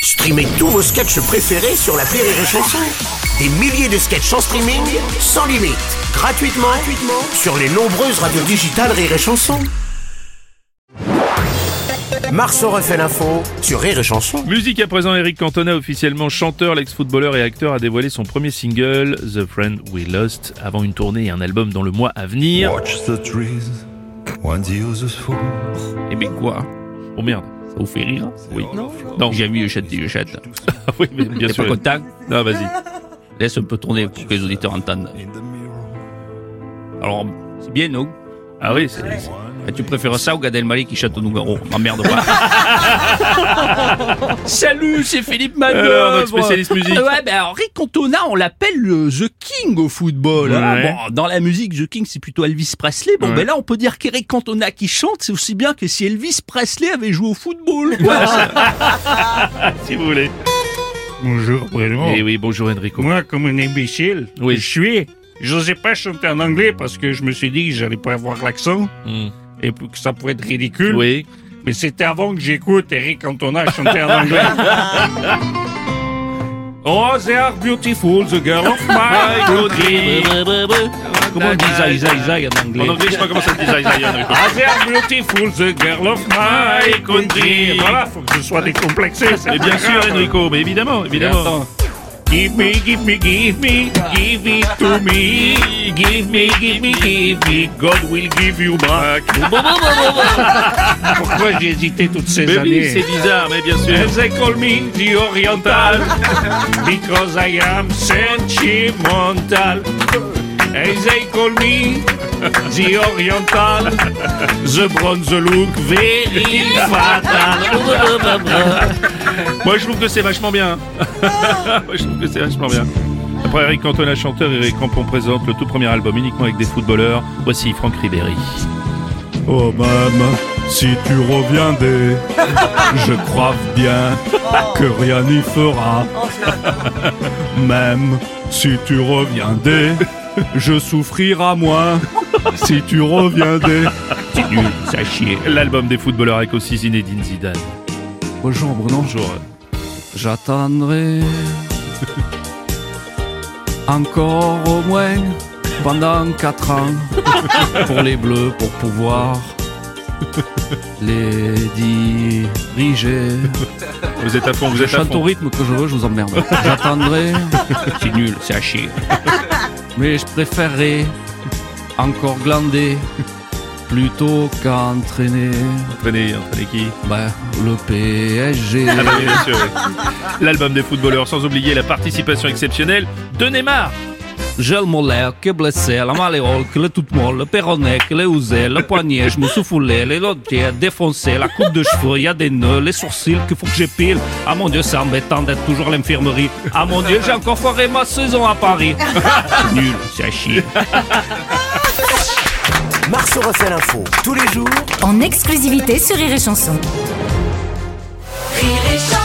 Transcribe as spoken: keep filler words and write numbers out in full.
Streamez tous vos sketchs préférés sur l'appli Rire et Chanson. Des milliers de sketchs en streaming, sans limite, gratuitement, gratuitement sur les nombreuses radios digitales Rire et Chanson. Marceau refait l'info sur Rire et Chanson. Musique à présent, Eric Cantona, officiellement chanteur, l'ex-footballeur et acteur, a dévoilé son premier single, The Friend We Lost, avant une tournée et un album dans le mois à venir. Watch the trees, when the others fall. Eh bien quoi? Oh merde, ça vous fait rire? Oui. Non, non. J'ai vu Huchette et Huchette. Oui, mais bien T'es sûr. pas content? Non, vas-y. Laisse un peu tourner pour que les auditeurs entendent. Alors, c'est bien, non? Ah oui, c'est... c'est... Et tu préfères ça ou Gad Elmaleh qui chante au Nougaro? M'emmerde pas. Salut, c'est Philippe Manœuvre. Alors, notre spécialiste musique. Ouais, ben alors, Eric Cantona, on l'appelle le The King au football. Hein. Ouais. Bon, dans la musique, The King, c'est plutôt Elvis Presley. Bon, Ouais. ben là, on peut dire qu'Eric Cantona qui chante, c'est aussi bien que si Elvis Presley avait joué au football. Quoi. Si vous voulez. Bonjour Bruno. Eh oui, bonjour Enrico. Moi, comme un imbécile, Oui. je suis, je n'osais pas chanter en anglais parce que je me suis dit que j'allais pas avoir l'accent Hmm. et que ça pourrait être ridicule. Oui. Mais c'était avant que j'écoute Eric Cantona chanter en anglais. Oh, they are beautiful, the girl of my country. Comment on dit Zai Zai Zai en anglais? En anglais, je sais pas comment ça se dit, Zai Zai, Enrico. Ah, they are beautiful, the girl of my country. Voilà, faut que je sois décomplexé. c'est Mais bien pas sûr, grave. Enrico, mais évidemment, évidemment. Attends. Give me, give me, give me, give it to me. Give me, give me, give me. God will give you back. Pourquoi j'ai hésité toutes ces Mais années? oui, c'est bizarre, mais bien sûr. And they call me the Oriental because I am sentimental. And they call me the Oriental, the bronze look very fatal. Moi, je trouve que c'est vachement bien. Moi, je trouve que c'est vachement bien. Après Eric Cantona, chanteur, Eric Rampon présente le tout premier album uniquement avec des footballeurs. Voici Franck Ribéry. Oh même si tu reviendrais, je crois bien que rien n'y fera. Même si tu reviendrais, je souffrirai moins. Si tu reviendrais. C'est nul, ça chie. L'album des footballeurs avec aussi Zinedine Zidane. Bonjour Bruno. Bonjour. J'attendrai encore au moins pendant quatre ans pour les Bleus, pour pouvoir les diriger. Vous êtes à fond, vous Je êtes à chante au fond. rythme que je veux, je vous emmerde. J'attendrai, C'est nul, c'est à chier. mais je préférerais encore glander plutôt qu'entraîner Entraînez, entraînez qui? ben, le P S G. Ah bah oui, bien sûr, oui. L'album des footballeurs, sans oublier la participation exceptionnelle de Neymar. J'ai le mollet qui est blessé, la malléole qui est toute molle, le péroné qui est usé, le poignet, je me suis foulé, les autres pieds défoncés, la coupe de cheveux, il y a des nœuds, les sourcils qu'il faut que j'épile. Ah mon Dieu, c'est embêtant d'être toujours à l'infirmerie. Ah mon Dieu, j'ai encore foiré ma saison à Paris. C'est nul, c'est à chier. Marceau refait l'info tous les jours en exclusivité sur Rire et Chanson. Rire et Chanson.